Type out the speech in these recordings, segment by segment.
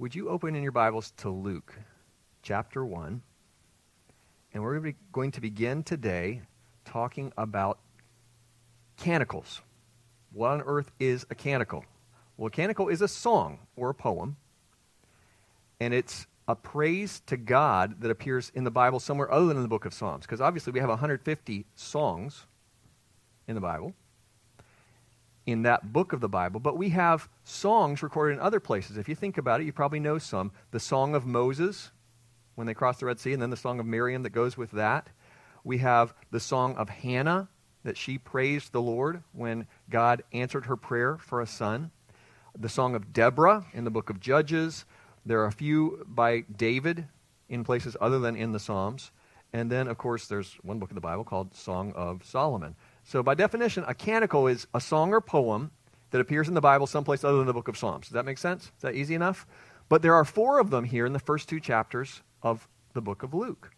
Would you open in your Bibles to Luke chapter 1? And we're going to begin today talking about canticles. What on earth is a canticle? Well, a canticle is a song or a poem, and it's a praise to God that appears in the Bible somewhere other than in the book of Psalms, because obviously we have 150 songs in the Bible, in that book of the Bible, but we have songs recorded in other places. If you think about it, you probably know some. The Song of Moses, when they crossed the Red Sea, and then the Song of Miriam that goes with that. We have the Song of Hannah, that she praised the Lord when God answered her prayer for a son. The Song of Deborah in the book of Judges. There are a few by David in places other than in the Psalms. And then, of course, there's one book of the Bible called Song of Solomon. So by definition, a canticle is a song or poem that appears in the Bible someplace other than the book of Psalms. Does that make sense? Is that easy enough? But there are 4 of them here in the first 2 chapters of the book of Luke.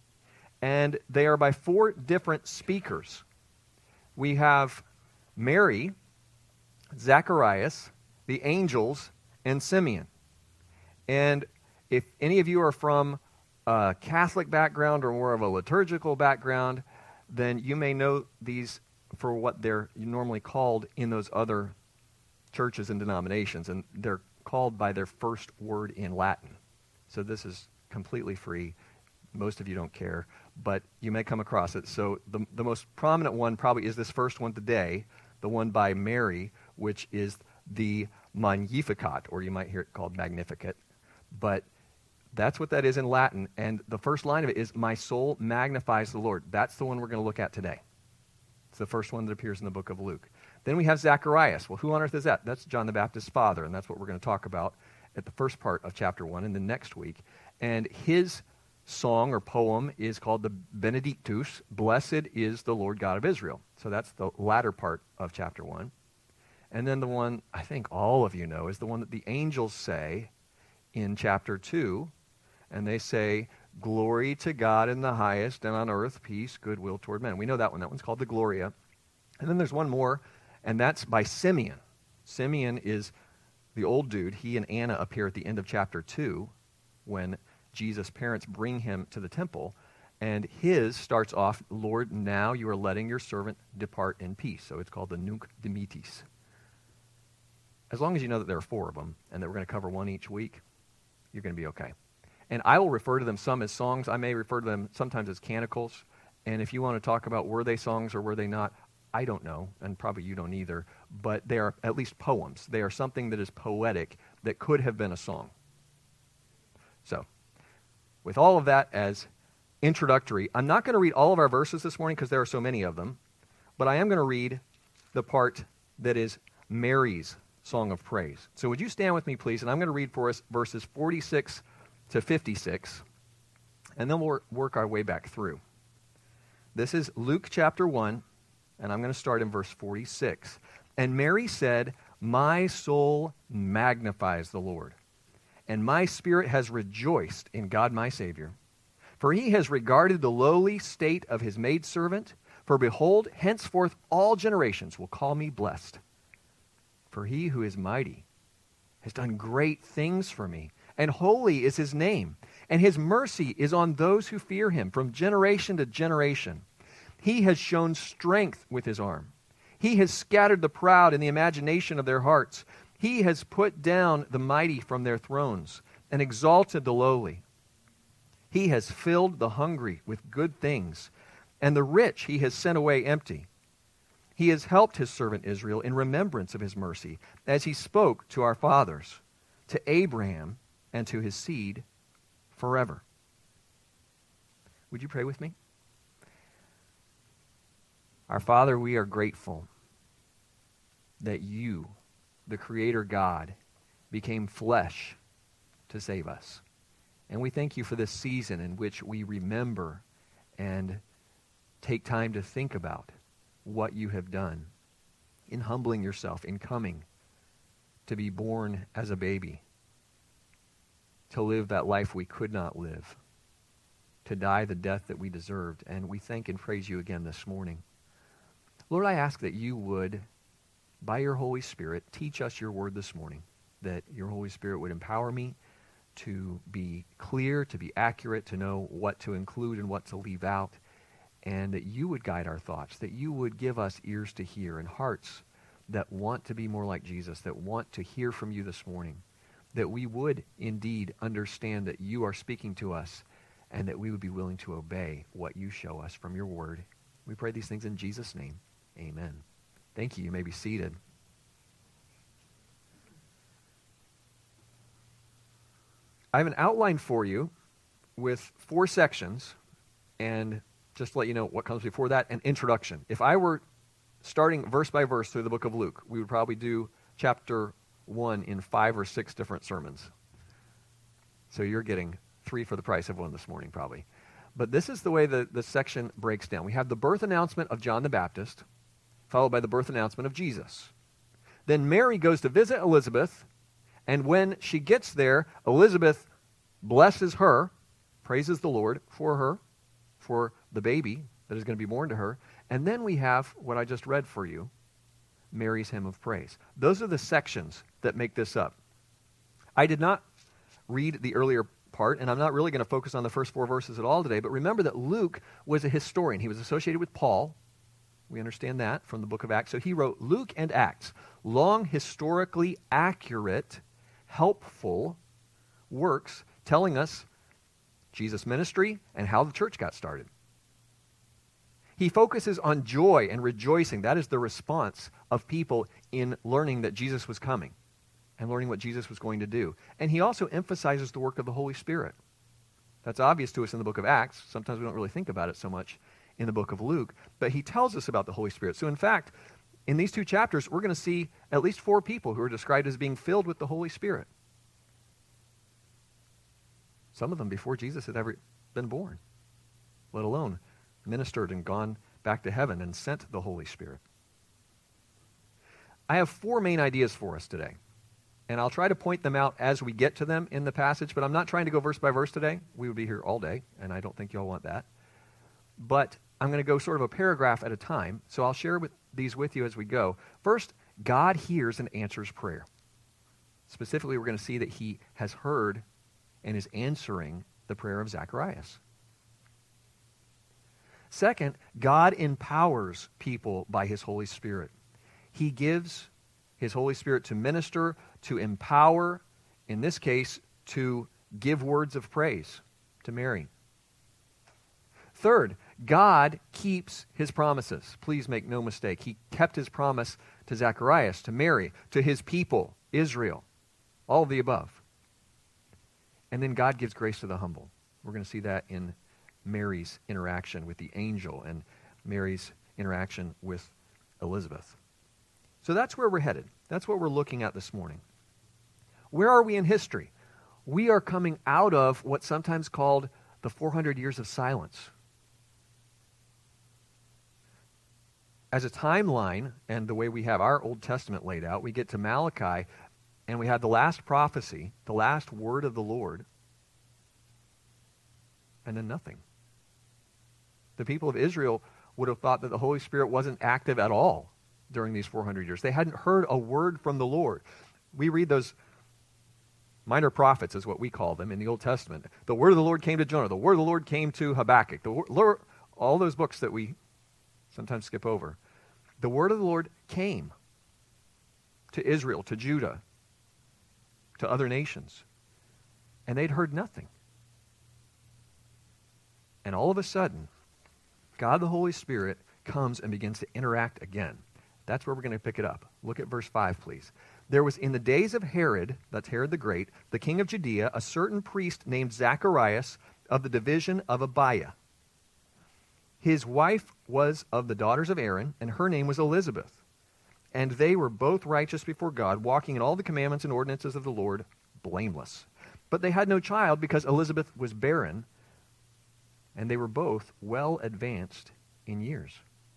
And they are by 4 different speakers. We have Mary, Zacharias, the angels, and Simeon. And if any of you are from a Catholic background or more of a liturgical background, then you may know these for what they're normally called in those other churches and denominations, and they're called by their first word in Latin. So this is completely free. Most of you don't care, but you may come across it. So the most prominent one probably is this first one today, the one by Mary, which is the Magnificat, or you might hear it called Magnificat. But that's what that is in Latin, and the first line of it is, "My soul magnifies the Lord." That's the one we're going to look at today. It's the first one that appears in the book of Luke. Then we have Zacharias. Well, who on earth is that? That's John the Baptist's father, and that's what we're going to talk about at the first part of chapter 1 and then next week. And his song or poem is called the Benedictus, "Blessed is the Lord God of Israel." So that's the latter part of chapter 1. And then the one I think all of you know is the one that the angels say in chapter 2. And they say, "Glory to God in the highest, and on earth peace, goodwill toward men." We know that one. That one's called the Gloria. And then there's one more, and that's by Simeon. Simeon is the old dude. He and Anna appear at the end of chapter 2 when Jesus' parents bring him to the temple. And his starts off, "Lord, now you are letting your servant depart in peace." So it's called the Nunc Dimittis. As long as you know that there are 4 of them, and that we're going to cover one each week, you're going to be okay. And I will refer to them some as songs. I may refer to them sometimes as canticles. And if you want to talk about were they songs or were they not, I don't know, and probably you don't either. But they are at least poems. They are something that is poetic that could have been a song. So, with all of that as introductory, I'm not going to read all of our verses this morning because there are so many of them. But I am going to read the part that is Mary's song of praise. So would you stand with me, please? And I'm going to read for us verses 46 to 56, and then we'll work our way back through. This is Luke chapter 1, and I'm going to start in verse 46. "And Mary said, 'My soul magnifies the Lord, and my spirit has rejoiced in God my Savior. For he has regarded the lowly state of his maidservant. For behold, henceforth all generations will call me blessed. For he who is mighty has done great things for me, and holy is his name, and his mercy is on those who fear him from generation to generation. He has shown strength with his arm. He has scattered the proud in the imagination of their hearts. He has put down the mighty from their thrones and exalted the lowly. He has filled the hungry with good things, and the rich he has sent away empty. He has helped his servant Israel in remembrance of his mercy, as he spoke to our fathers, to Abraham, and to his seed forever." Would you pray with me? Our Father, we are grateful that you, the Creator God, became flesh to save us. And we thank you for this season in which we remember and take time to think about what you have done in humbling yourself, in coming to be born as a baby, to live that life we could not live, to die the death that we deserved. And we thank and praise you again this morning. Lord, I ask that you would, by your Holy Spirit, teach us your word this morning, that your Holy Spirit would empower me, to be clear, to be accurate, to know what to include and what to leave out, and that you would guide our thoughts, that you would give us ears to hear and hearts that want to be more like Jesus, that want to hear from you this morning, that we would indeed understand that you are speaking to us, and that we would be willing to obey what you show us from your word. We pray these things in Jesus' name. Amen. Thank you. You may be seated. I have an outline for you with 4 sections, and just to let you know what comes before that, an introduction. If I were starting verse by verse through the book of Luke, we would probably do chapter 1 in 5 or 6 different sermons. So you're getting 3 for the price of 1 this morning, probably. But this is the way the section breaks down. We have the birth announcement of John the Baptist, followed by the birth announcement of Jesus. Then Mary goes to visit Elizabeth, and when she gets there, Elizabeth blesses her, praises the Lord for her, for the baby that is going to be born to her. And then we have what I just read for you, Mary's hymn of praise. Those are the sections that make this up. I did not read the earlier part, and I'm not really going to focus on the first 4 verses at all today, but remember that Luke was a historian. He was associated with Paul. We understand that from the book of Acts. So he wrote Luke and Acts, long, historically accurate, helpful works telling us Jesus' ministry and how the church got started. He focuses on joy and rejoicing. That is the response of people in learning that Jesus was coming and learning what Jesus was going to do. And he also emphasizes the work of the Holy Spirit. That's obvious to us in the book of Acts. Sometimes we don't really think about it so much in the book of Luke. But he tells us about the Holy Spirit. So in fact, in these 2 chapters, we're going to see at least 4 people who are described as being filled with the Holy Spirit. Some of them before Jesus had ever been born, let alone ministered and gone back to heaven and sent the Holy Spirit. I have 4 main ideas for us today, and I'll try to point them out as we get to them in the passage, but I'm not trying to go verse by verse today. We would be here all day, and I don't think you all want that. But I'm going to go sort of a paragraph at a time, so I'll share these with you as we go. First, God hears and answers prayer. Specifically, we're going to see that he has heard and is answering the prayer of Zacharias. Second, God empowers people by his Holy Spirit. He gives his Holy Spirit to minister, to empower, in this case, to give words of praise to Mary. Third, God keeps his promises. Please make no mistake. He kept his promise to Zacharias, to Mary, to his people, Israel, all of the above. And then God gives grace to the humble. We're going to see that in Mary's interaction with the angel and Mary's interaction with Elizabeth. So that's where we're headed. That's what we're looking at this morning. Where are we in history? We are coming out of what's sometimes called the 400 years of silence. As a timeline, and the way we have our Old Testament laid out, we get to Malachi, and we have the last prophecy, the last word of the Lord, and then nothing. The people of Israel would have thought that the Holy Spirit wasn't active at all during these 400 years. They hadn't heard a word from the Lord. We read those minor prophets, is what we call them in the Old Testament. The word of the Lord came to Jonah. The word of the Lord came to Habakkuk. All those books that we sometimes skip over. The word of the Lord came to Israel, to Judah, to other nations. And they'd heard nothing. And all of a sudden, God the Holy Spirit comes and begins to interact again. That's where we're going to pick it up. Look at verse 5, please. There was in the days of Herod, that's Herod the Great, the king of Judea, a certain priest named Zacharias of the division of Abiah. His wife was of the daughters of Aaron, and her name was Elizabeth. And they were both righteous before God, walking in all the commandments and ordinances of the Lord, blameless. But they had no child because Elizabeth was barren, and they were both well advanced in years.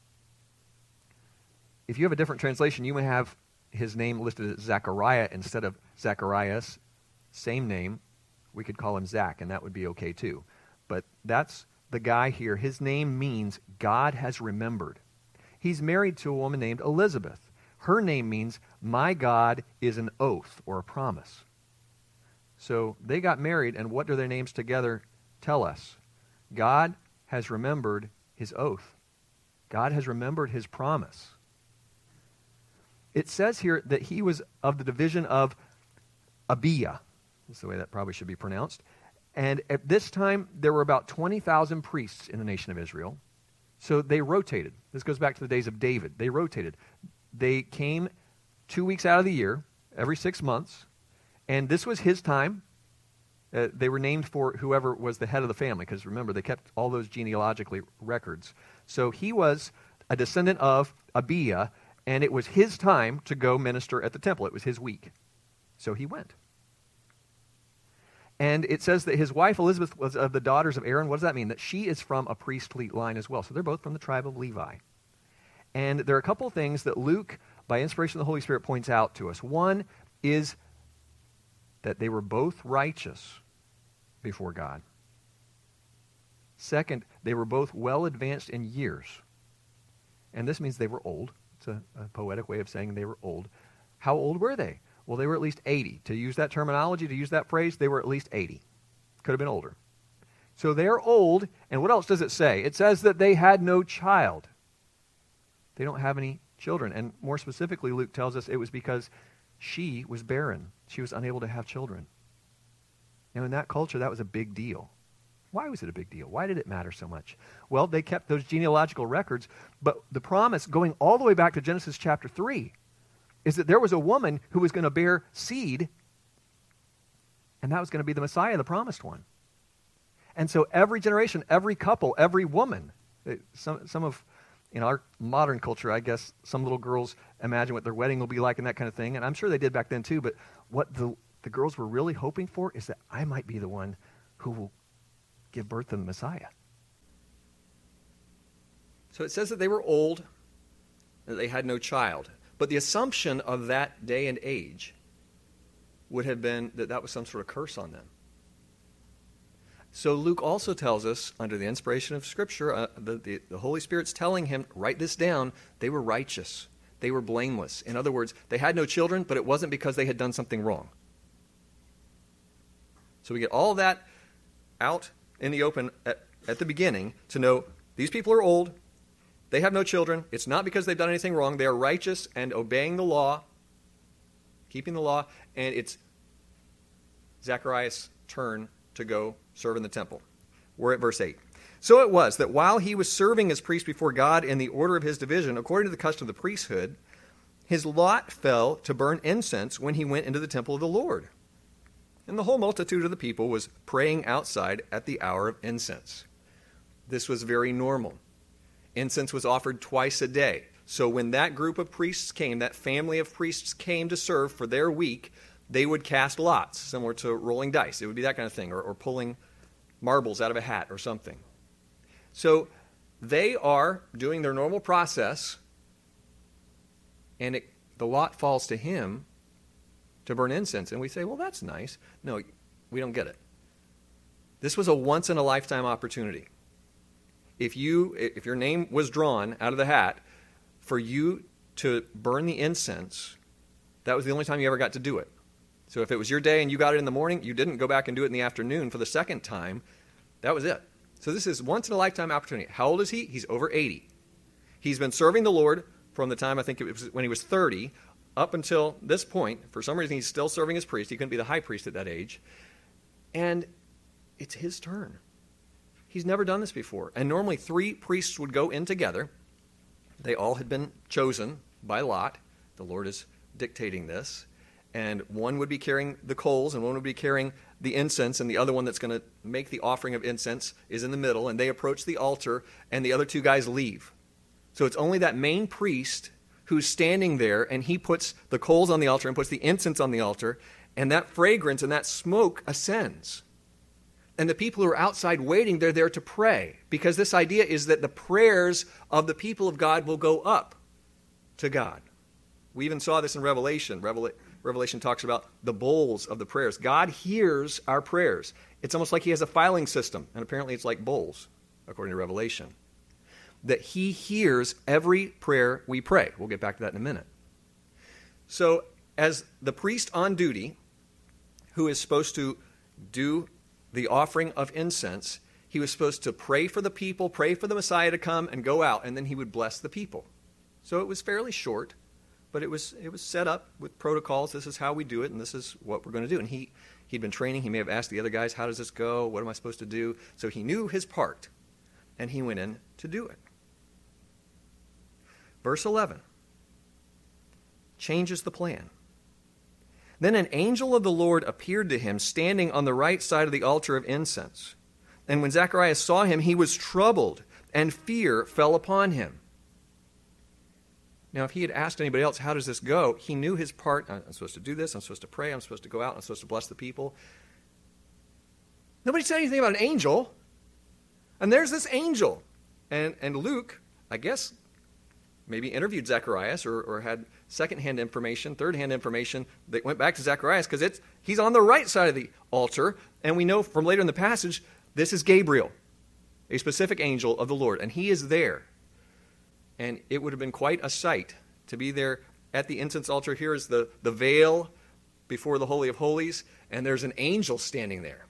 If you have a different translation, you may have his name listed as Zachariah instead of Zacharias. Same name. We could call him Zach, and that would be okay too. But that's the guy here. His name means God has remembered. He's married to a woman named Elizabeth. Her name means my God is an oath or a promise. So they got married, and what do their names together tell us? God has remembered his oath. God has remembered his promise. It says here that he was of the division of Abiah. That's the way that probably should be pronounced. And at this time, there were about 20,000 priests in the nation of Israel. So they rotated. This goes back to the days of David. They rotated. They came 2 weeks out of the year, every 6 months, and this was his time. They were named for whoever was the head of the family, because remember, they kept all those genealogically records. So he was a descendant of Abiah, and it was his time to go minister at the temple. It was his week. So he went. And it says that his wife Elizabeth was of the daughters of Aaron. What does that mean? That she is from a priestly line as well. So they're both from the tribe of Levi. And there are a couple of things that Luke, by inspiration of the Holy Spirit, points out to us. One is that they were both righteous before God. Second, they were both well advanced in years. And this means they were old. It's a poetic way of saying they were old. How old were they? Well, they were at least 80. To use that terminology, to use that phrase, they were at least 80. Could have been older. So they're old, and what else does it say? It says that they had no child. They don't have any children. And more specifically, Luke tells us it was because she was barren. She was unable to have children. Now, in that culture, that was a big deal. Why was it a big deal? Why did it matter so much? Well, they kept those genealogical records, but the promise going all the way back to Genesis chapter 3 is that there was a woman who was going to bear seed, and that was going to be the Messiah, the promised one. And so every generation, every couple, every woman, some of, in our modern culture, I guess, some little girls imagine what their wedding will be like and that kind of thing, and I'm sure they did back then too, but what the girls were really hoping for is that I might be the one who will give birth to the Messiah. So it says that they were old, that they had no child. But the assumption of that day and age would have been that that was some sort of curse on them. So Luke also tells us, under the inspiration of Scripture, the Holy Spirit's telling him, write this down, they were righteous. They were blameless. In other words, they had no children, but it wasn't because they had done something wrong. So we get all of that out in the open at the beginning to know these people are old. They have no children. It's not because they've done anything wrong. They are righteous and obeying the law, keeping the law, and it's Zechariah's turn to go serve in the temple. We're at verse 8. So it was that while he was serving as priest before God in the order of his division, according to the custom of the priesthood, his lot fell to burn incense when he went into the temple of the Lord. And the whole multitude of the people was praying outside at the hour of incense. This was very normal. Incense was offered twice a day. So when that group of priests came, that family of priests came to serve for their week, they would cast lots, similar to rolling dice. It would be that kind of thing, or pulling marbles out of a hat or something. So they are doing their normal process, and the lot falls to him to burn incense. And we say, well, that's nice. No, we don't get it. This was a once-in-a-lifetime opportunity. If your name was drawn out of the hat for you to burn the incense, that was the only time you ever got to do it. So if it was your day and you got it in the morning, you didn't go back and do it in the afternoon for the second time. That was it. So this is once-in-a-lifetime opportunity. How old is he? He's over 80. He's been serving the Lord from the time, I think it was when he was 30, up until this point. For some reason, he's still serving as priest. He couldn't be the high priest at that age. And it's his turn. He's never done this before. And normally 3 priests would go in together. They all had been chosen by lot. The Lord is dictating this. And one would be carrying the coals, and one would be carrying the incense, and the other one that's going to make the offering of incense is in the middle. And they approach the altar, and the other 2 guys leave. So it's only that main priest who's standing there, and he puts the coals on the altar and puts the incense on the altar, and that fragrance and that smoke ascends. And the people who are outside waiting, they're there to pray, because this idea is that the prayers of the people of God will go up to God. We even saw this in Revelation. Revelation talks about the bowls of the prayers. God hears our prayers. It's almost like he has a filing system, and apparently it's like bowls, according to Revelation. That he hears every prayer we pray. We'll get back to that in a minute. So, as the priest on duty, who is supposed to do the offering of incense. He was supposed to pray for the people, pray for the Messiah to come and go out, and then he would bless the people. So it was fairly short, but it was set up with protocols. This is how we do it, and this is what we're going to do. And he'd been training. He may have asked the other guys, how does this go? What am I supposed to do? So he knew his part, and he went in to do it. Verse 11 changes the plan. Then an angel of the Lord appeared to him, standing on the right side of the altar of incense. And when Zacharias saw him, he was troubled, and fear fell upon him. Now, if he had asked anybody else, how does this go? He knew his part. I'm supposed to do this. I'm supposed to pray. I'm supposed to go out. I'm supposed to bless the people. Nobody said anything about an angel. And there's this angel. And Luke, I guess, maybe interviewed Zacharias or had second-hand information, third-hand information that went back to Zacharias because he's on the right side of the altar. And we know from later in the passage, this is Gabriel, a specific angel of the Lord. And he is there. And it would have been quite a sight to be there at the incense altar. Here is the veil before the Holy of Holies, and there's an angel standing there.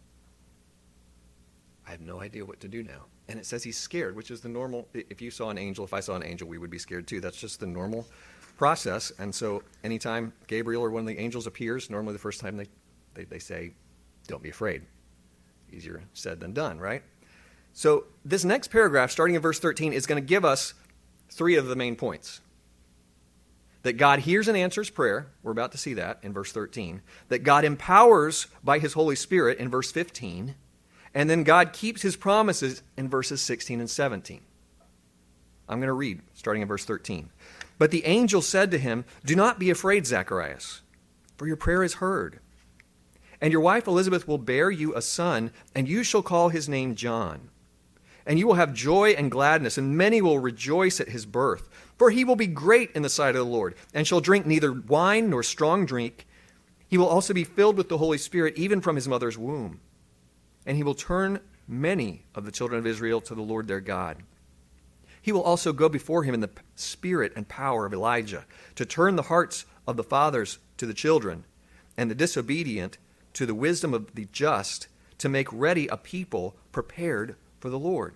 I have no idea what to do now. And it says he's scared, which is the normal. If you saw an angel, if I saw an angel, we would be scared too. That's just the normal process. And so anytime Gabriel or one of the angels appears, normally the first time they say, don't be afraid. Easier said than done, right? So this next paragraph, starting in verse 13, is going to give us three of the main points. That God hears and answers prayer. We're about to see that in verse 13. That God empowers by his Holy Spirit in verse 15. And then God keeps his promises in verses 16 and 17. I'm going to read, starting in verse 13. But the angel said to him, do not be afraid, Zacharias, for your prayer is heard. And your wife Elizabeth will bear you a son, and you shall call his name John. And you will have joy and gladness, and many will rejoice at his birth. For he will be great in the sight of the Lord, and shall drink neither wine nor strong drink. He will also be filled with the Holy Spirit, even from his mother's womb. And he will turn many of the children of Israel to the Lord their God. He will also go before him in the spirit and power of Elijah, to turn the hearts of the fathers to the children, and the disobedient to the wisdom of the just, to make ready a people prepared for the Lord.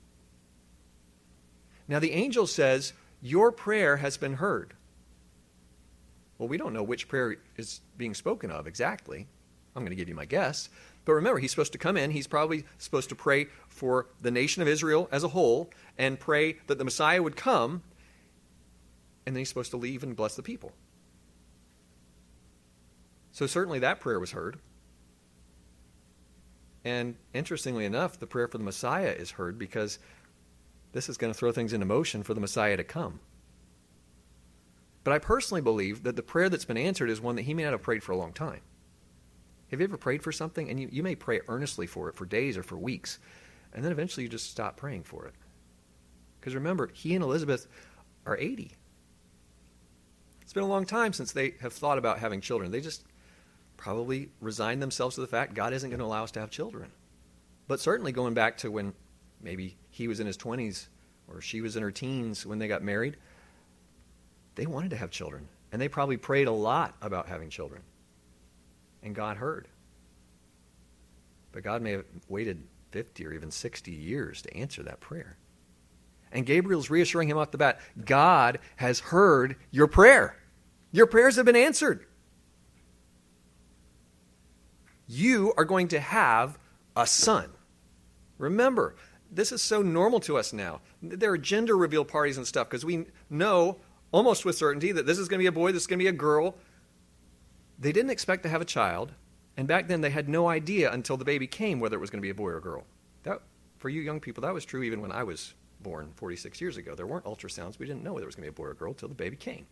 Now the angel says, your prayer has been heard. Well, we don't know which prayer is being spoken of exactly. I'm going to give you my guess. But remember, he's supposed to come in. He's probably supposed to pray for the nation of Israel as a whole and pray that the Messiah would come. And then he's supposed to leave and bless the people. So certainly that prayer was heard. And interestingly enough, the prayer for the Messiah is heard because this is going to throw things into motion for the Messiah to come. But I personally believe that the prayer that's been answered is one that he may not have prayed for a long time. Have you ever prayed for something? And you may pray earnestly for it for days or for weeks, and then eventually you just stop praying for it. Because remember, he and Elizabeth are 80. It's been a long time since they have thought about having children. They just probably resigned themselves to the fact God isn't going to allow us to have children. But certainly going back to when maybe he was in his 20s or she was in her teens when they got married, they wanted to have children. And they probably prayed a lot about having children. And God heard. But God may have waited 50 or even 60 years to answer that prayer. And Gabriel's reassuring him off the bat, God has heard your prayer. Your prayers have been answered. You are going to have a son. Remember, this is so normal to us now. There are gender reveal parties and stuff because we know almost with certainty that this is going to be a boy, this is going to be a girl. They didn't expect to have a child, and back then they had no idea until the baby came whether it was going to be a boy or a girl. That, for you young people, that was true even when I was born 46 years ago. There weren't ultrasounds. We didn't know whether it was going to be a boy or a girl until the baby came.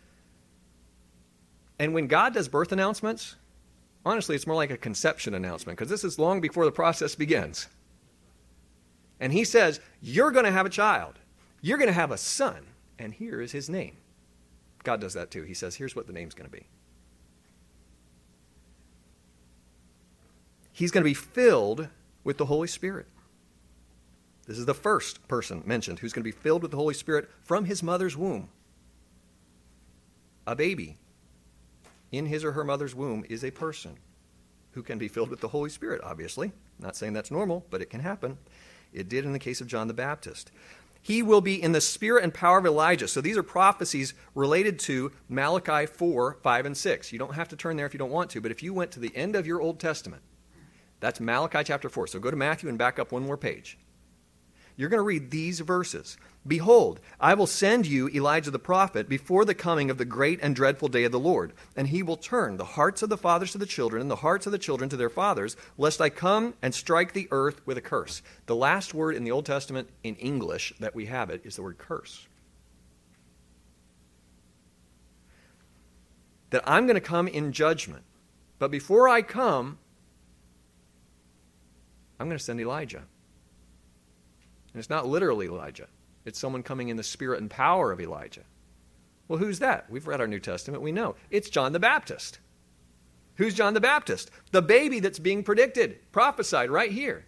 And when God does birth announcements, honestly, it's more like a conception announcement because this is long before the process begins. And he says, you're going to have a child. You're going to have a son, and here is his name. God does that too. He says, here's what the name's going to be. He's going to be filled with the Holy Spirit. This is the first person mentioned who's going to be filled with the Holy Spirit from his mother's womb. A baby in his or her mother's womb is a person. who can be filled with the Holy Spirit, obviously. Not saying that's normal, but it can happen. It did in the case of John the Baptist. He will be in the spirit and power of Elijah. So these are prophecies related to Malachi 4, 5, and 6. You don't have to turn there if you don't want to, but if you went to the end of your Old Testament, that's Malachi chapter 4. So go to Matthew and back up one more page. You're going to read these verses. Behold, I will send you Elijah the prophet before the coming of the great and dreadful day of the Lord. And he will turn the hearts of the fathers to the children and the hearts of the children to their fathers, lest I come and strike the earth with a curse. The last word in the Old Testament in English that we have it is the word curse. That I'm going to come in judgment. But before I come, I'm going to send Elijah. And it's not literally Elijah. It's someone coming in the spirit and power of Elijah. Well, who's that? We've read our New Testament. We know. It's John the Baptist. Who's John the Baptist? The baby that's being predicted, prophesied right here.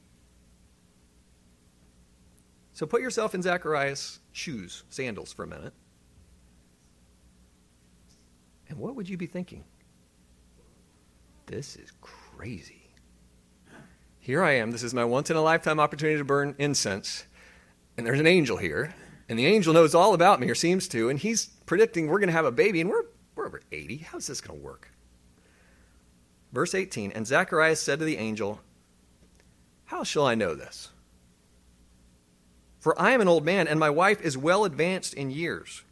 So put yourself in Zechariah's shoes, sandals, for a minute. And what would you be thinking? This is crazy. Here I am. This is my once-in-a-lifetime opportunity to burn incense. And there's an angel here. And the angel knows all about me, or seems to. And he's predicting we're going to have a baby. And we're over 80. How's this going to work? Verse 18. And Zacharias said to the angel, how shall I know this? For I am an old man, and my wife is well advanced in years.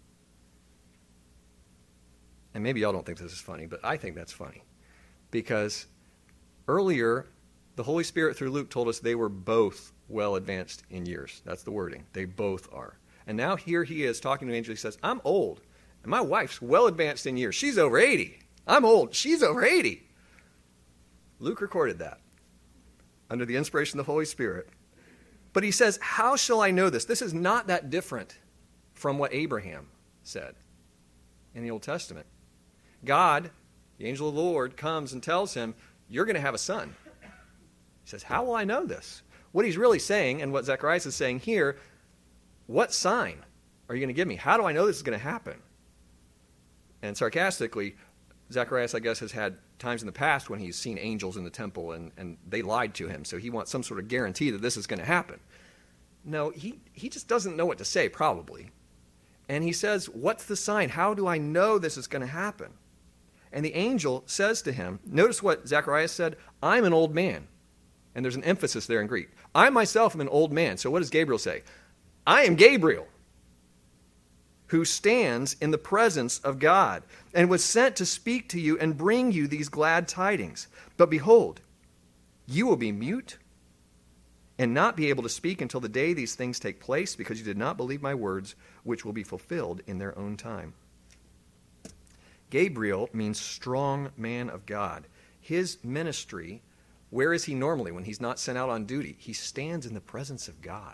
And maybe y'all don't think this is funny, but I think that's funny. Because earlier, the Holy Spirit through Luke told us they were both well advanced in years. That's the wording. They both are. And now here he is talking to an angel. He says, I'm old, and my wife's well advanced in years. She's over 80. I'm old. She's over 80. Luke recorded that under the inspiration of the Holy Spirit. But he says, how shall I know this? This is not that different from what Abraham said in the Old Testament. God, the angel of the Lord, comes and tells him, you're going to have a son. He says, how will I know this? What he's really saying, and what Zacharias is saying here, what sign are you going to give me? How do I know this is going to happen? And sarcastically, Zacharias, I guess, has had times in the past when he's seen angels in the temple and they lied to him. So he wants some sort of guarantee that this is going to happen. No, he just doesn't know what to say, probably. And he says, what's the sign? How do I know this is going to happen? And the angel says to him, notice what Zacharias said, I'm an old man. And there's an emphasis there in Greek. I myself am an old man. So what does Gabriel say? I am Gabriel, who stands in the presence of God, and was sent to speak to you and bring you these glad tidings. But behold, you will be mute and not be able to speak until the day these things take place, because you did not believe my words, which will be fulfilled in their own time. Gabriel means strong man of God. His ministry, where is he normally when he's not sent out on duty? He stands in the presence of God.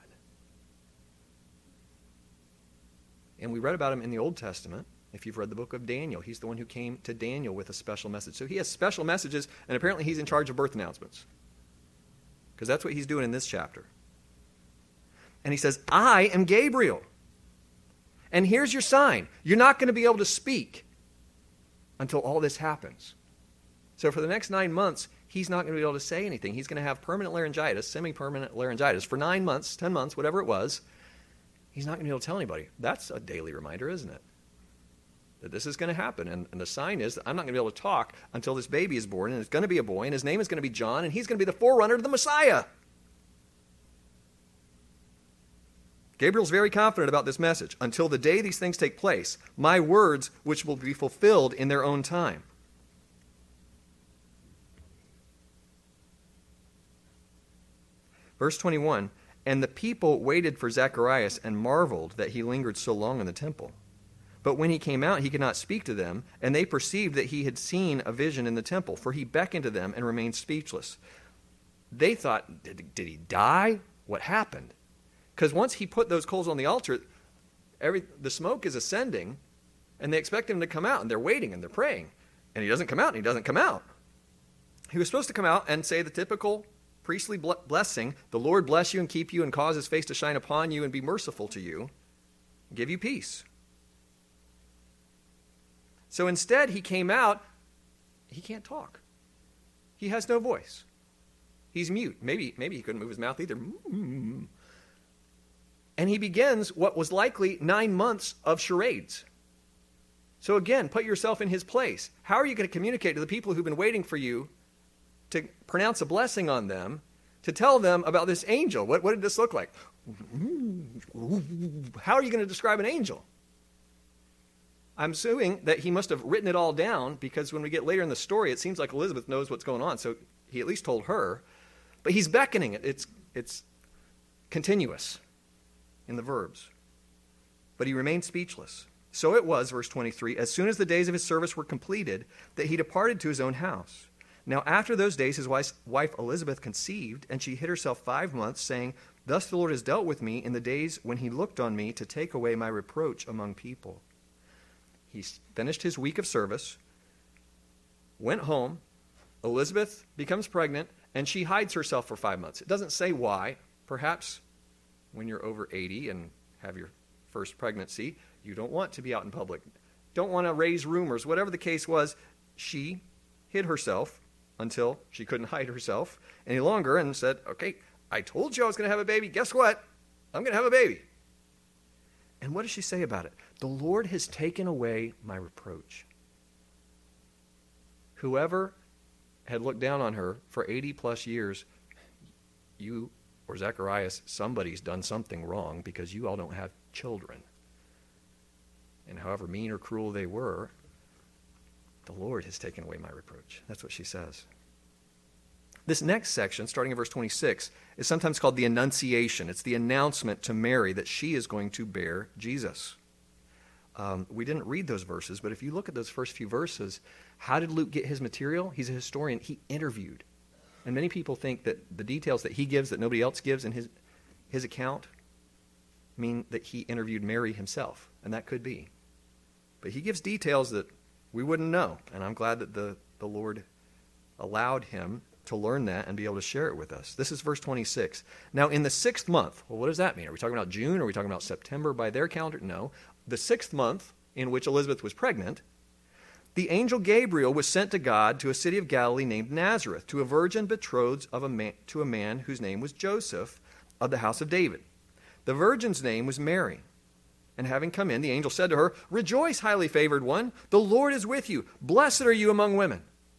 And we read about him in the Old Testament. If you've read the book of Daniel, he's the one who came to Daniel with a special message. So he has special messages, and apparently he's in charge of birth announcements, because that's what he's doing in this chapter. And he says, I am Gabriel. And here's your sign. You're not going to be able to speak until all this happens. So for the next 9 months, he's not going to be able to say anything. He's going to have permanent laryngitis, semi-permanent laryngitis for 9 months, 10 months, whatever it was. He's not going to be able to tell anybody. That's a daily reminder, isn't it? That this is going to happen. And the sign is that I'm not going to be able to talk until this baby is born, and it's going to be a boy, and his name is going to be John, and he's going to be the forerunner to the Messiah. Gabriel's very confident about this message. Until the day these things take place, my words, which will be fulfilled in their own time. Verse 21, and the people waited for Zacharias and marveled that he lingered so long in the temple. But when he came out, he could not speak to them, and they perceived that he had seen a vision in the temple, for he beckoned to them and remained speechless. They thought, did he die? What happened? Because once he put those coals on the altar, the smoke is ascending, and they expect him to come out, and they're waiting, and they're praying. And he doesn't come out, and he doesn't come out. He was supposed to come out and say the typical priestly blessing, the Lord bless you and keep you and cause his face to shine upon you and be merciful to you, and give you peace. So instead, he came out, he can't talk. He has no voice. He's mute. Maybe he couldn't move his mouth either. And he begins what was likely 9 months of charades. So again, put yourself in his place. How are you going to communicate to the people who've been waiting for you to pronounce a blessing on them, to tell them about this angel? What did this look like? How are you going to describe an angel? I'm assuming that he must have written it all down, because when we get later in the story, it seems like Elizabeth knows what's going on. So he at least told her. But he's beckoning it. It's continuous in the verbs. But he remained speechless. So it was, verse 23, as soon as the days of his service were completed, that he departed to his own house. Now after those days his wife Elizabeth conceived, and she hid herself 5 months, saying, Thus the Lord has dealt with me in the days when he looked on me to take away my reproach among people. He finished his week of service, went home, Elizabeth becomes pregnant, and she hides herself for 5 months. It doesn't say why. Perhaps when you're over 80 and have your first pregnancy, you don't want to be out in public, don't want to raise rumors. Whatever the case was, she hid herself until she couldn't hide herself any longer and said, okay, I told you I was going to have a baby. Guess what? I'm going to have a baby. And what does she say about it? The Lord has taken away my reproach. Whoever had looked down on her for 80 plus years, you or Zacharias, somebody's done something wrong because you all don't have children. And however mean or cruel they were, the Lord has taken away my reproach. That's what she says. This next section, starting in verse 26, is sometimes called the Annunciation. It's the announcement to Mary that she is going to bear Jesus. We didn't read those verses, but if you look at those first few verses, how did Luke get his material? He's a historian. He interviewed. And many people think that the details that he gives that nobody else gives in his account mean that he interviewed Mary himself, and that could be. But he gives details that we wouldn't know, and I'm glad that the Lord allowed him to learn that and be able to share it with us. This is verse 26. Now, in the 6th month, well, what does that mean? Are we talking about June? Are we talking about September by their calendar? No. The 6th month in which Elizabeth was pregnant, the angel Gabriel was sent to God to a city of Galilee named Nazareth, to a virgin betrothed to a man whose name was Joseph, of the house of David. The virgin's name was Mary. And having come in, the angel said to her, Rejoice, highly favored one, the Lord is with you. Blessed are you among women.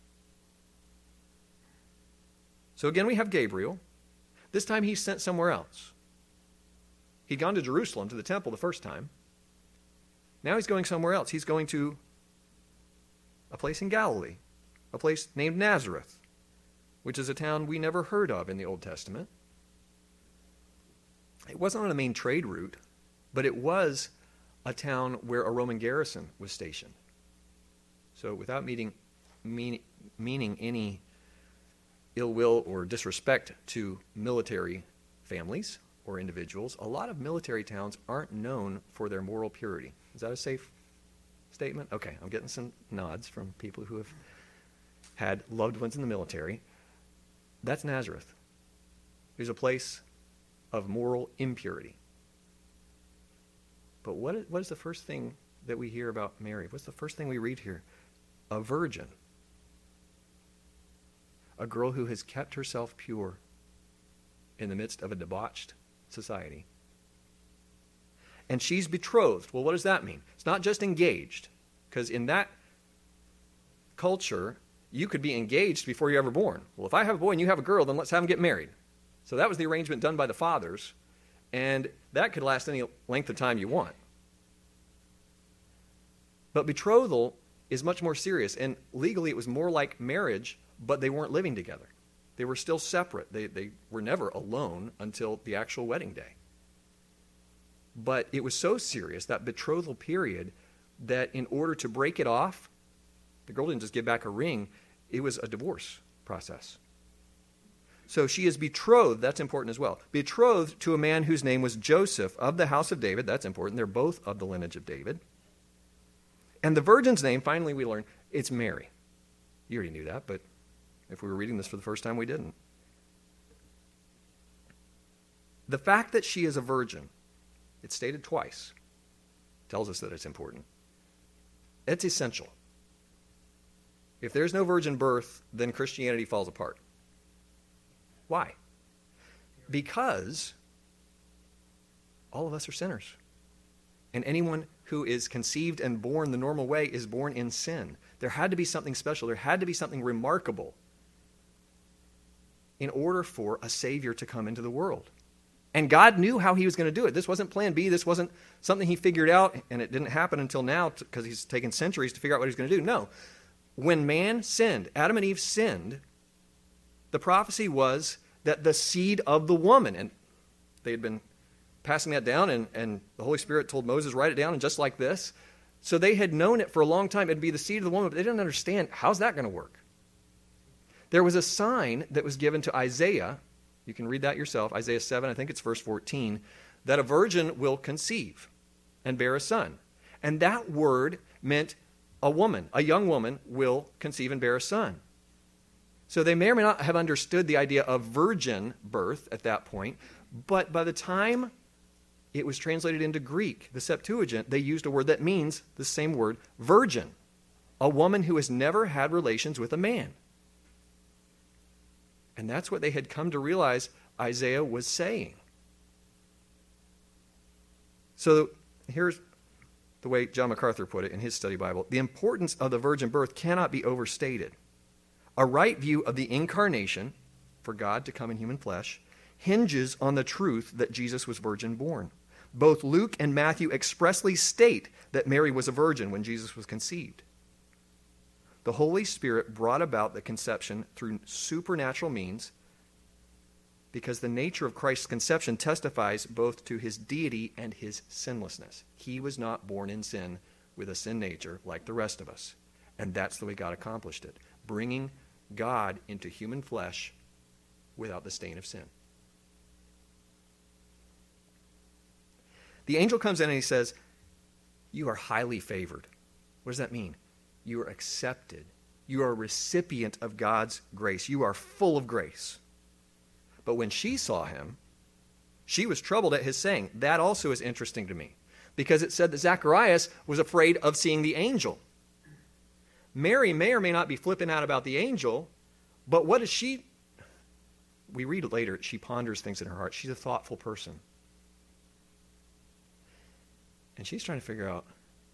So again, we have Gabriel. This time he's sent somewhere else. He'd gone to Jerusalem, to the temple the first time. Now he's going somewhere else. He's going to a place in Galilee, a place named Nazareth, which is a town we never heard of in the Old Testament. It wasn't on a main trade route, but it was a town where a Roman garrison was stationed. So without meaning any ill will or disrespect to military families or individuals, a lot of military towns aren't known for their moral purity. Is that a safe statement? Okay, I'm getting some nods from people who have had loved ones in the military. That's Nazareth. There's a place of moral impurity. But what is the first thing that we hear about Mary? What's the first thing we read here? A virgin. A girl who has kept herself pure in the midst of a debauched society. And she's betrothed. Well, what does that mean? It's not just engaged, because in that culture, you could be engaged before you're ever born. Well, if I have a boy and you have a girl, then let's have them get married. So that was the arrangement done by the fathers, and that could last any length of time you want. But betrothal is much more serious, and legally it was more like marriage, but they weren't living together. They were still separate. They were never alone until the actual wedding day. But it was so serious, that betrothal period, that in order to break it off, the girl didn't just give back a ring, it was a divorce process. So she is betrothed, that's important as well. Betrothed to a man whose name was Joseph, of the house of David, that's important. They're both of the lineage of David. And the virgin's name, finally we learn, it's Mary. You already knew that, but if we were reading this for the first time, we didn't. The fact that she is a virgin, it's stated twice, tells us that it's important. It's essential. If there's no virgin birth, then Christianity falls apart. Why? Because all of us are sinners. And anyone who is conceived and born the normal way is born in sin. There had to be something special. There had to be something remarkable in order for a Savior to come into the world. And God knew how he was going to do it. This wasn't plan B. This wasn't something he figured out, and it didn't happen until now because he's taken centuries to figure out what he's going to do. No. When man sinned, Adam and Eve sinned, the prophecy was that the seed of the woman, and they had been passing that down, and the Holy Spirit told Moses, write it down, and just like this. So they had known it for a long time. It'd be the seed of the woman, but they didn't understand, how's that going to work? There was a sign that was given to Isaiah. You can read that yourself. Isaiah 7, I think it's verse 14, that a virgin will conceive and bear a son. And that word meant a woman, a young woman, will conceive and bear a son. So they may or may not have understood the idea of virgin birth at that point, but by the time it was translated into Greek, the Septuagint, they used a word that means the same word, virgin, a woman who has never had relations with a man. And that's what they had come to realize Isaiah was saying. So here's the way John MacArthur put it in his study Bible. The importance of the virgin birth cannot be overstated. A right view of the incarnation, for God to come in human flesh, hinges on the truth that Jesus was virgin born. Both Luke and Matthew expressly state that Mary was a virgin when Jesus was conceived. The Holy Spirit brought about the conception through supernatural means because the nature of Christ's conception testifies both to his deity and his sinlessness. He was not born in sin with a sin nature like the rest of us. And that's the way God accomplished it, bringing God into human flesh without the stain of sin. The angel comes in and he says, you are highly favored. What does that mean? You are accepted. You are a recipient of God's grace. You are full of grace. But when she saw him, she was troubled at his saying. That also is interesting to me, because it said that Zacharias was afraid of seeing the angel. Mary may or may not be flipping out about the angel, but what is she? We read it later. She ponders things in her heart. She's a thoughtful person. And she's trying to figure out,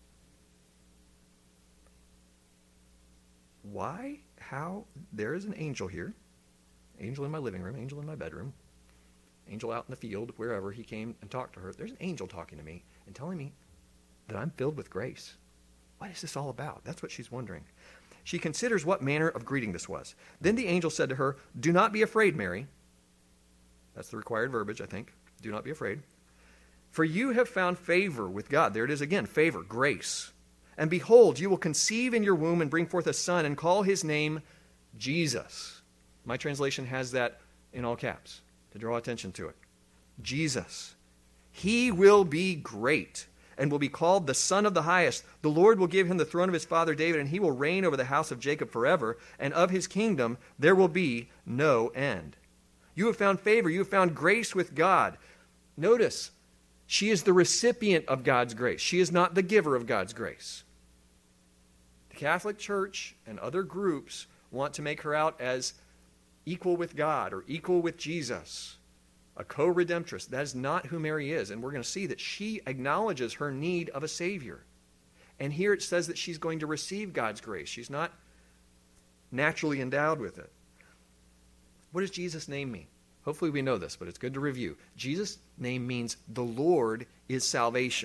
why, how, there is an angel here, angel in my living room, angel in my bedroom, angel out in the field, wherever he came and talked to her. There's an angel talking to me and telling me that I'm filled with grace. What is this all about? That's what she's wondering. She considers what manner of greeting this was. Then the angel said to her, do not be afraid, Mary. That's the required verbiage, I think. Do not be afraid. For you have found favor with God. There it is again, favor, grace. And behold, you will conceive in your womb and bring forth a son and call his name Jesus. My translation has that in all caps to draw attention to it. Jesus. He will be great and will be called the Son of the Highest. The Lord will give him the throne of his father David, and he will reign over the house of Jacob forever, and of his kingdom there will be no end. You have found favor. You have found grace with God. Notice, she is the recipient of God's grace. She is not the giver of God's grace. The Catholic Church and other groups want to make her out as equal with God or equal with Jesus, a co-redemptress. That is not who Mary is. And we're going to see that she acknowledges her need of a Savior. And here it says that she's going to receive God's grace. She's not naturally endowed with it. What does Jesus' name mean? Hopefully we know this, but it's good to review. Jesus' name means the Lord is salvation.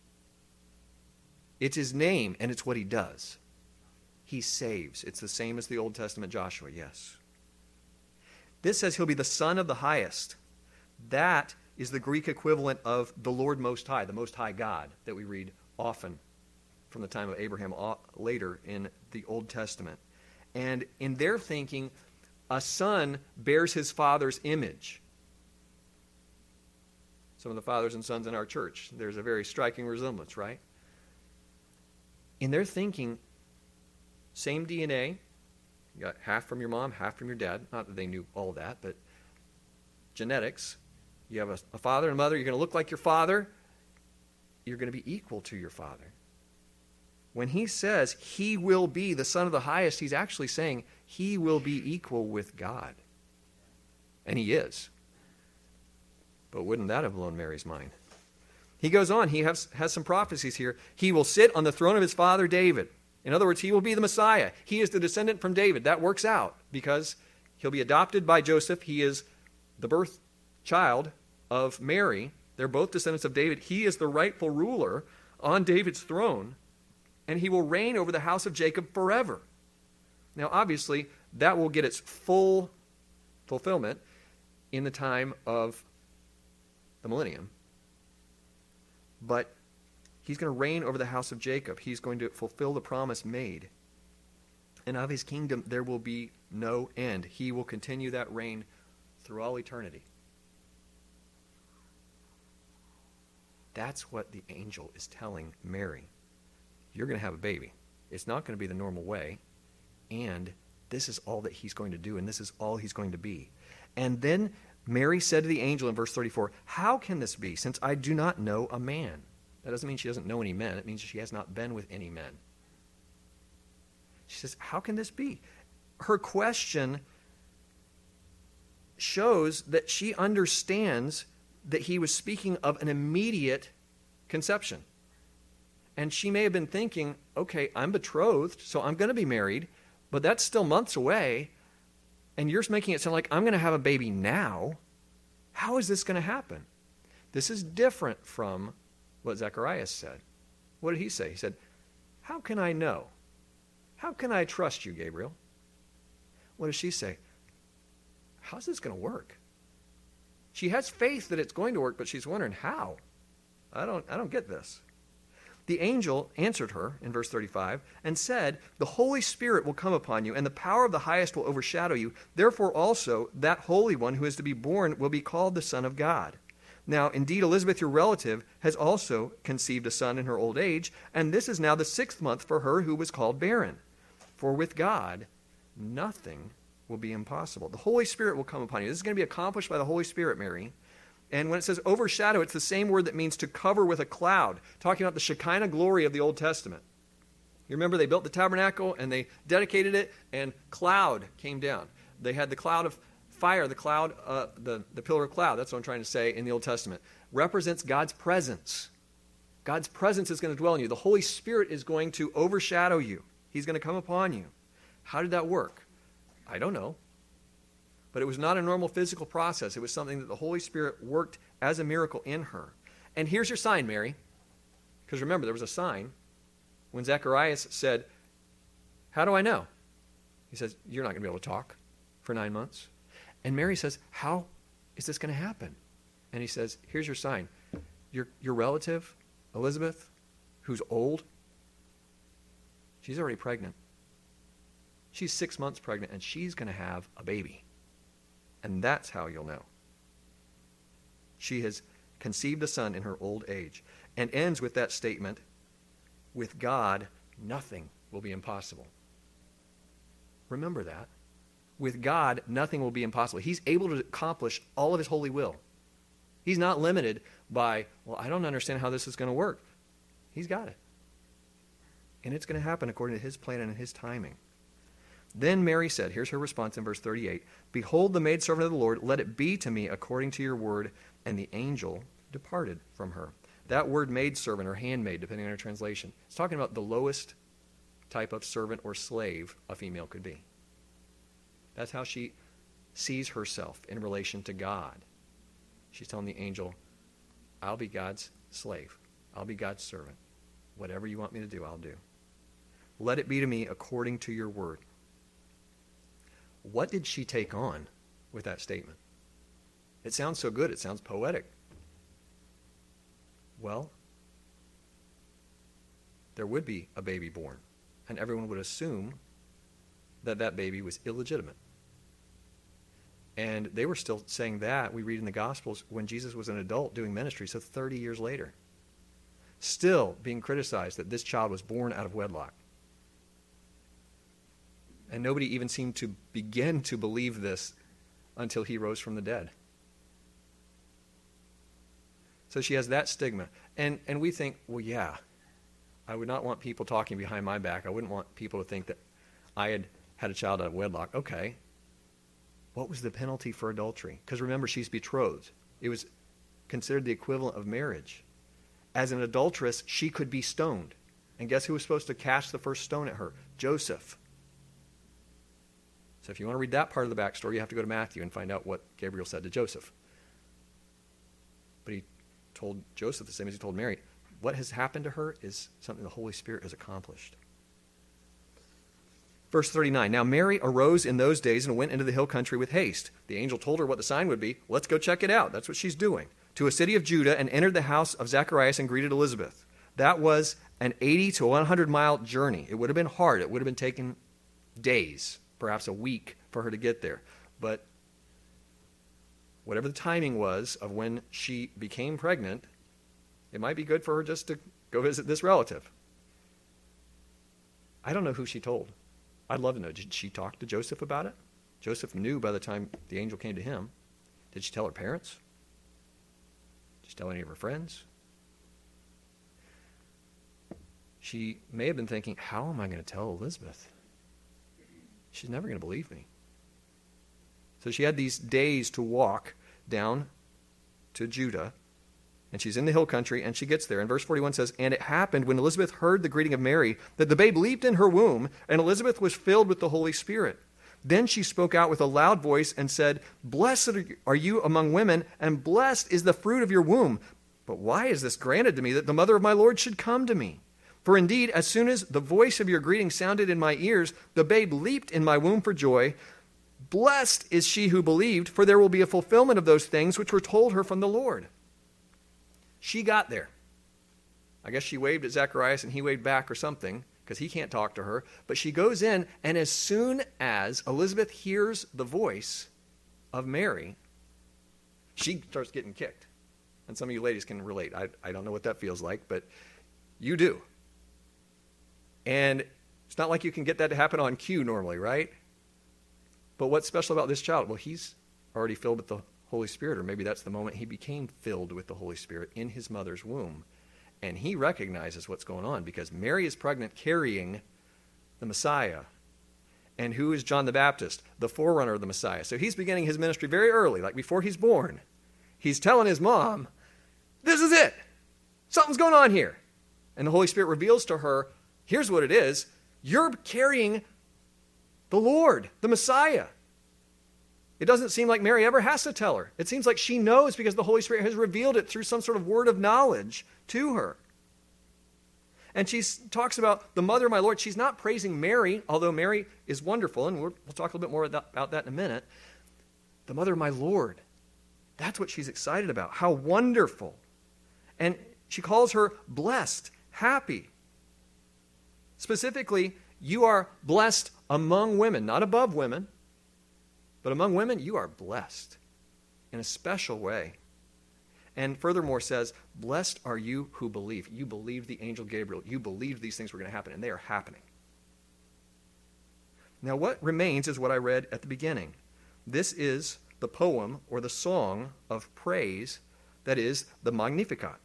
It's his name, and it's what he does. He saves. It's the same as the Old Testament Joshua, yes. This says he'll be the Son of the Highest. That is the Greek equivalent of the Lord Most High, the Most High God that we read often from the time of Abraham later in the Old Testament. And in their thinking, a son bears his father's image. Some of the fathers and sons in our church, there's a very striking resemblance, right? In their thinking, same DNA, you got half from your mom, half from your dad. Not that they knew all that, but genetics. You have a father and mother, you're going to look like your father. You're going to be equal to your father. When he says he will be the Son of the Highest, he's actually saying he will be equal with God. And he is. But wouldn't that have blown Mary's mind? He goes on, he has some prophecies here. He will sit on the throne of his father David. In other words, he will be the Messiah. He is the descendant from David. That works out because he'll be adopted by Joseph. He is the birth child of Mary. They're both descendants of David. He is the rightful ruler on David's throne, and he will reign over the house of Jacob forever. Now, obviously, that will get its full fulfillment in the time of the millennium. But he's going to reign over the house of Jacob. He's going to fulfill the promise made. And of his kingdom there will be no end. He will continue that reign through all eternity. That's what the angel is telling Mary. You're going to have a baby. It's not going to be the normal way. And this is all that he's going to do, and this is all he's going to be. And then Mary said to the angel in verse 34, "How can this be, since I do not know a man?" That doesn't mean she doesn't know any men. It means she has not been with any men. She says, how can this be? Her question shows that she understands that he was speaking of an immediate conception. And she may have been thinking, okay, I'm betrothed, so I'm going to be married, but that's still months away, and you're making it sound like I'm going to have a baby now. How is this going to happen? This is different from what Zacharias said. What did he say? He said, how can I know? How can I trust you, Gabriel? What does she say? How's this going to work? She has faith that it's going to work, but she's wondering how. I don't get this. The angel answered her in verse 35 and said, "The Holy Spirit will come upon you, and the power of the Highest will overshadow you. Therefore also that Holy One who is to be born will be called the Son of God. Now, indeed, Elizabeth, your relative, has also conceived a son in her old age, and this is now the 6th month for her who was called barren. For with God, nothing will be impossible." The Holy Spirit will come upon you. This is going to be accomplished by the Holy Spirit, Mary. And when it says overshadow, it's the same word that means to cover with a cloud, talking about the Shekinah glory of the Old Testament. You remember they built the tabernacle and they dedicated it, and cloud came down. They had the cloud of fire, the cloud, the pillar of cloud, that's what I'm trying to say, in the Old Testament, represents God's presence. God's presence is going to dwell in you. The Holy Spirit is going to overshadow you. He's going to come upon you. How did that work? I don't know. But it was not a normal physical process. It was something that the Holy Spirit worked as a miracle in her. And here's your sign, Mary. Because remember, there was a sign when Zacharias said, "How do I know?" He says, "You're not going to be able to talk for 9 months." And Mary says, "How is this going to happen?" And he says, "Here's your sign. Your relative, Elizabeth, who's old, she's already pregnant. She's 6 months pregnant, and she's going to have a baby. And that's how you'll know. She has conceived a son in her old age." And ends with that statement, "With God, nothing will be impossible." Remember that. With God, nothing will be impossible. He's able to accomplish all of his holy will. He's not limited by, well, I don't understand how this is going to work. He's got it. And it's going to happen according to his plan and his timing. Then Mary said, here's her response in verse 38, "Behold the maidservant of the Lord, let it be to me according to your word." And the angel departed from her. That word maidservant or handmaid, depending on your translation, it's talking about the lowest type of servant or slave a female could be. That's how she sees herself in relation to God. She's telling the angel, I'll be God's slave. I'll be God's servant. Whatever you want me to do, I'll do. Let it be to me according to your word. What did she take on with that statement? It sounds so good. It sounds poetic. Well, there would be a baby born, and everyone would assume that that baby was illegitimate. And they were still saying that, we read in the Gospels, when Jesus was an adult doing ministry, so 30 years later. Still being criticized that this child was born out of wedlock. And nobody even seemed to begin to believe this until he rose from the dead. So she has that stigma. And we think, well, yeah, I would not want people talking behind my back. I wouldn't want people to think that I had a child out of wedlock. Okay. What was the penalty for adultery? Because remember, she's betrothed. It was considered the equivalent of marriage. As an adulteress, she could be stoned. And guess who was supposed to cast the first stone at her? Joseph. So if you want to read that part of the backstory, you have to go to Matthew and find out what Gabriel said to Joseph. But he told Joseph the same as he told Mary. What has happened to her is something the Holy Spirit has accomplished. Verse 39, now Mary arose in those days and went into the hill country with haste. The angel told her what the sign would be. Let's go check it out. That's what she's doing. To a city of Judah, and entered the house of Zacharias and greeted Elizabeth. That was an 80 to 100-mile journey. It would have been hard. It would have been taken days, perhaps a week for her to get there. But whatever the timing was of when she became pregnant, it might be good for her just to go visit this relative. I don't know who she told. I'd love to know. Did she talk to Joseph about it? Joseph knew by the time the angel came to him. Did she tell her parents? Did she tell any of her friends? She may have been thinking, how am I going to tell Elizabeth? She's never going to believe me. So she had these days to walk down to Judah, and she's in the hill country, and she gets there. And verse 41 says, and it happened when Elizabeth heard the greeting of Mary that the babe leaped in her womb, and Elizabeth was filled with the Holy Spirit. Then she spoke out with a loud voice and said, blessed are you among women, and blessed is the fruit of your womb. But why is this granted to me, that the mother of my Lord should come to me? For indeed, as soon as the voice of your greeting sounded in my ears, the babe leaped in my womb for joy. Blessed is she who believed, for there will be a fulfillment of those things which were told her from the Lord. She got there. I guess she waved at Zacharias and he waved back or something, because he can't talk to her. But she goes in, and as soon as Elizabeth hears the voice of Mary, she starts getting kicked. And some of you ladies can relate. I don't know what that feels like, but you do. And it's not like you can get that to happen on cue normally, right? But what's special about this child? Well, he's already filled with the Holy Spirit, or maybe that's the moment he became filled with the Holy Spirit in his mother's womb. And he recognizes what's going on, because Mary is pregnant carrying the Messiah. And who is John the Baptist? The forerunner of the Messiah. So he's beginning his ministry very early, like before he's born. He's telling his mom, this is it. Something's going on here. And the Holy Spirit reveals to her, here's what it is. You're carrying the Lord, the Messiah. It doesn't seem like Mary ever has to tell her. It seems like she knows because the Holy Spirit has revealed it through some sort of word of knowledge to her. And she talks about the mother of my Lord. She's not praising Mary, although Mary is wonderful, and we'll talk a little bit more about that in a minute. The mother of my Lord. That's what she's excited about. How wonderful. And she calls her blessed, happy. Specifically, you are blessed among women, not above women. But among women, you are blessed in a special way. And furthermore says, blessed are you who believe. You believed the angel Gabriel. You believed these things were going to happen, and they are happening. Now what remains is what I read at the beginning. This is the poem or the song of praise that is the Magnificat.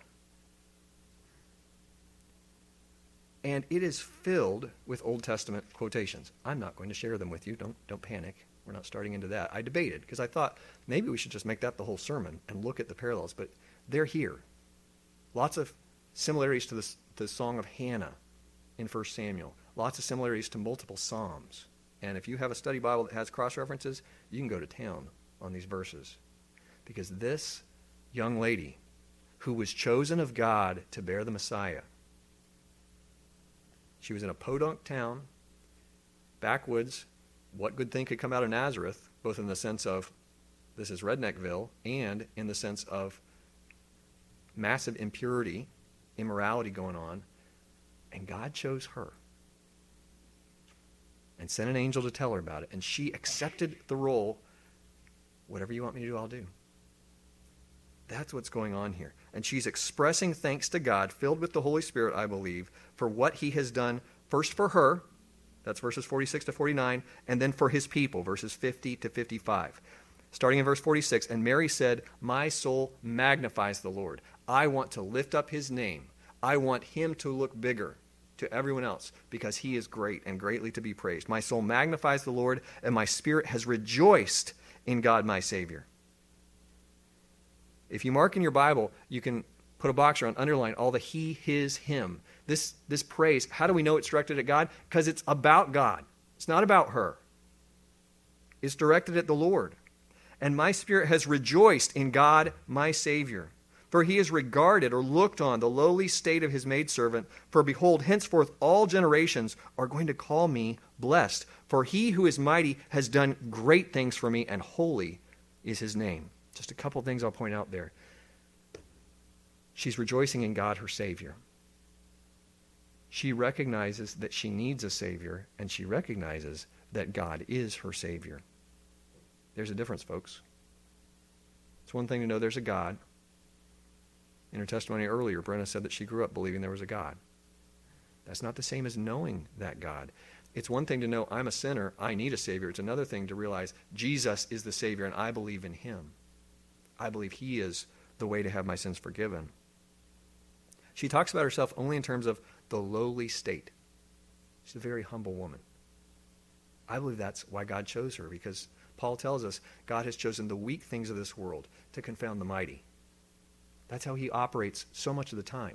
And it is filled with Old Testament quotations. I'm not going to share them with you. Don't panic. We're not starting into that. I debated because I thought maybe we should just make that the whole sermon and look at the parallels, but they're here. Lots of similarities to the Song of Hannah in 1 Samuel. Lots of similarities to multiple Psalms. And if you have a study Bible that has cross-references, you can go to town on these verses. Because this young lady who was chosen of God to bear the Messiah, she was in a podunk town, backwoods. What good thing could come out of Nazareth, both in the sense of this is Redneckville and in the sense of massive impurity, immorality going on, and God chose her and sent an angel to tell her about it, and she accepted the role. Whatever you want me to do, I'll do. That's what's going on here. And she's expressing thanks to God, filled with the Holy Spirit, I believe, for what he has done first for her. That's verses 46 to 49, and then for his people, verses 50 to 55. Starting in verse 46, and Mary said, my soul magnifies the Lord. I want to lift up his name. I want him to look bigger. to everyone else because he is great and greatly to be praised. My soul magnifies the Lord, and my spirit has rejoiced in God my Savior. If you mark in your Bible, you can put a box around, underline all the he, his, him. This praise, how do we know it's directed at God? Because it's about God. It's not about her. It's directed at the Lord. And my spirit has rejoiced in God my Savior. For he has regarded or looked on the lowly state of his maidservant. For behold, henceforth all generations are going to call me blessed. For he who is mighty has done great things for me, and holy is his name. Just a couple things I'll point out there. She's rejoicing in God, her Savior. She recognizes that she needs a Savior, and she recognizes that God is her Savior. There's a difference, folks. It's one thing to know there's a God. In her testimony earlier, Brenna said that she grew up believing there was a God. That's not the same as knowing that God. It's one thing to know I'm a sinner, I need a Savior. It's another thing to realize Jesus is the Savior and I believe in him. I believe he is the way to have my sins forgiven. She talks about herself only in terms of the lowly state. She's a very humble woman. I believe that's why God chose her, because Paul tells us God has chosen the weak things of this world to confound the mighty. That's how he operates so much of the time.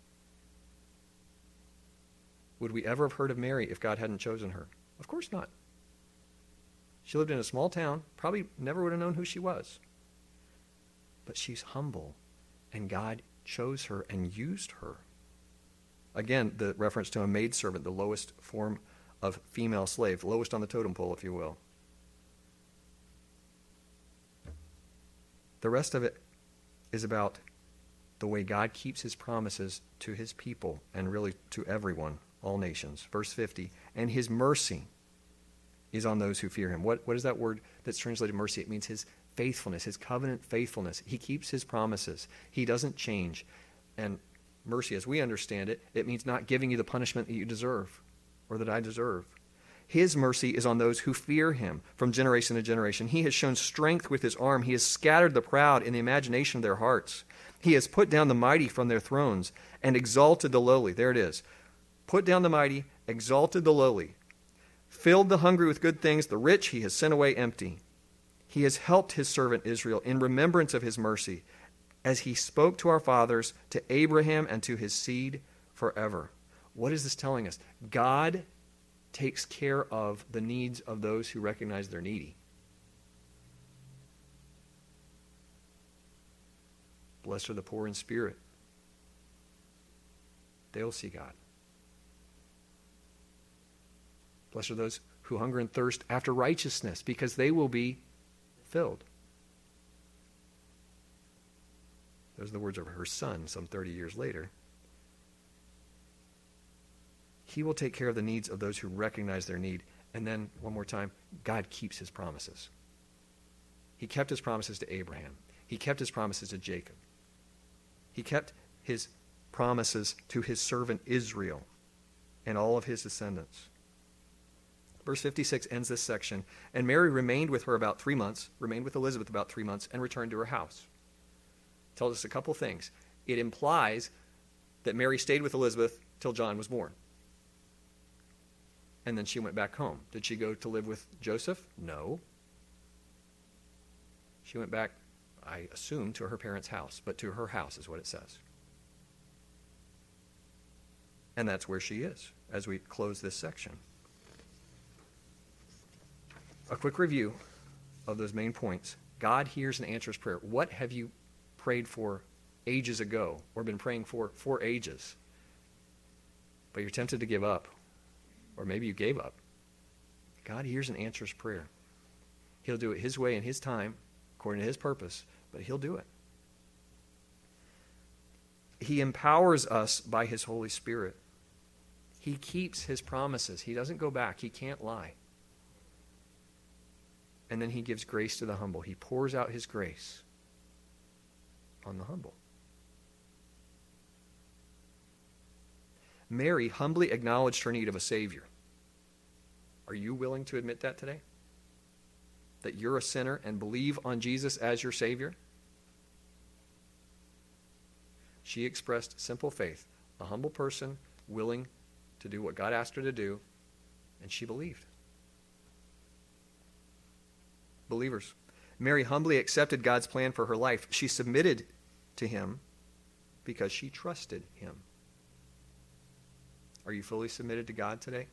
Would we ever have heard of Mary if God hadn't chosen her? Of course not. She lived in a small town, probably never would have known who she was. But she's humble, and God chose her and used her. Again, the reference to a maidservant, the lowest form of female slave, the lowest on the totem pole, if you will. The rest of it is about the way God keeps his promises to his people and really to everyone, all nations. Verse 50, and his mercy is on those who fear him. What is that word that's translated mercy? It means his faithfulness, his covenant faithfulness. He keeps his promises. He doesn't change. And mercy, as we understand it, it means not giving you the punishment that you deserve or that I deserve. His mercy is on those who fear him from generation to generation. He has shown strength with his arm. He has scattered the proud in the imagination of their hearts. He has put down the mighty from their thrones and exalted the lowly. There it is. Put down the mighty, exalted the lowly. Filled the hungry with good things. The rich he has sent away empty. He has helped his servant Israel in remembrance of his mercy, as he spoke to our fathers, to Abraham, and to his seed forever. What is this telling us? God takes care of the needs of those who recognize they're needy. Blessed are the poor in spirit. They'll see God. Blessed are those who hunger and thirst after righteousness, because they will be filled. Those are the words of her son some 30 years later. He will take care of the needs of those who recognize their need. And then, one more time, God keeps his promises. He kept his promises to Abraham. He kept his promises to Jacob. He kept his promises to his servant Israel and all of his descendants. Verse 56 ends this section. And Mary remained with her about 3 months, remained with Elizabeth about 3 months, and returned to her house. Tells us a couple things. It implies that Mary stayed with Elizabeth till John was born. And then she went back home. Did she go to live with Joseph? No. She went back, I assume, to her parents' house, but to her house is what it says. And that's where she is as we close this section. A quick review of those main points. God hears and answers prayer. What have you prayed for ages ago or been praying for ages? But you're tempted to give up. Or maybe you gave up. God hears and answers prayer. He'll do it his way and his time, according to his purpose, but he'll do it. He empowers us by his Holy Spirit. He keeps his promises. He doesn't go back. He can't lie. And then he gives grace to the humble. He pours out his grace on the humble. Mary humbly acknowledged her need of a Savior. Are you willing to admit that today? That you're a sinner and believe on Jesus as your Savior? She expressed simple faith, a humble person willing to do what God asked her to do, and she believed. Believers, Mary humbly accepted God's plan for her life. She submitted to him because she trusted him. Are you fully submitted to God today?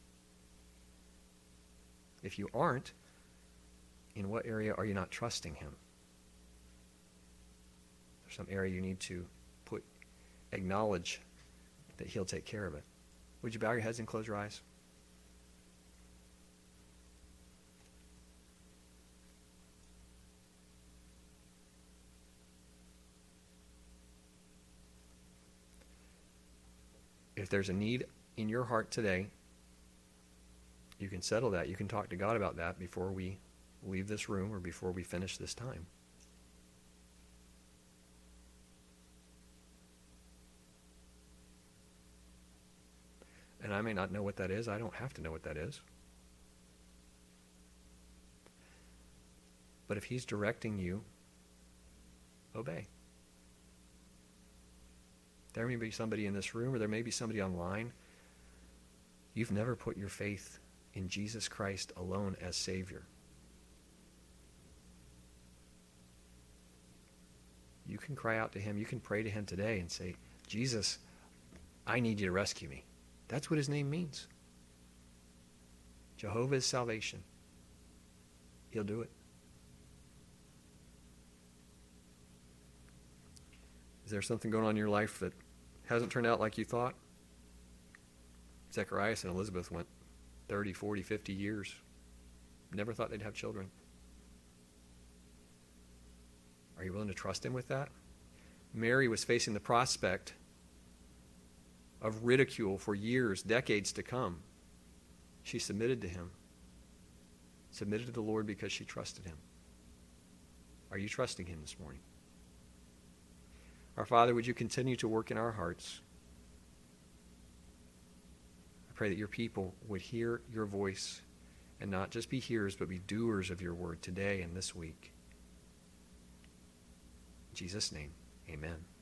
If you aren't, in what area are you not trusting him? There's some area you need to acknowledge that he'll take care of it. Would you bow your heads and close your eyes? If there's a need in your heart today, you can settle that. You can talk to God about that before we leave this room or before we finish this time. And I may not know what that is. I don't have to know what that is. But if he's directing you, obey. There may be somebody in this room, or there may be somebody online. You've never put your faith in Jesus Christ alone as Savior. You can cry out to him. You can pray to him today and say, Jesus, I need you to rescue me. That's what his name means. Jehovah is salvation. He'll do it. Is there something going on in your life that hasn't turned out like you thought? Zacharias and Elizabeth went 30, 40, 50 years. Never thought they'd have children. Are you willing to trust him with that? Mary was facing the prospect of ridicule for years, decades to come. She submitted to him. Submitted to the Lord because she trusted him. Are you trusting him this morning? Our Father, would you continue to work in our hearts? I pray that your people would hear your voice and not just be hearers, but be doers of your word today and this week. In Jesus' name, amen.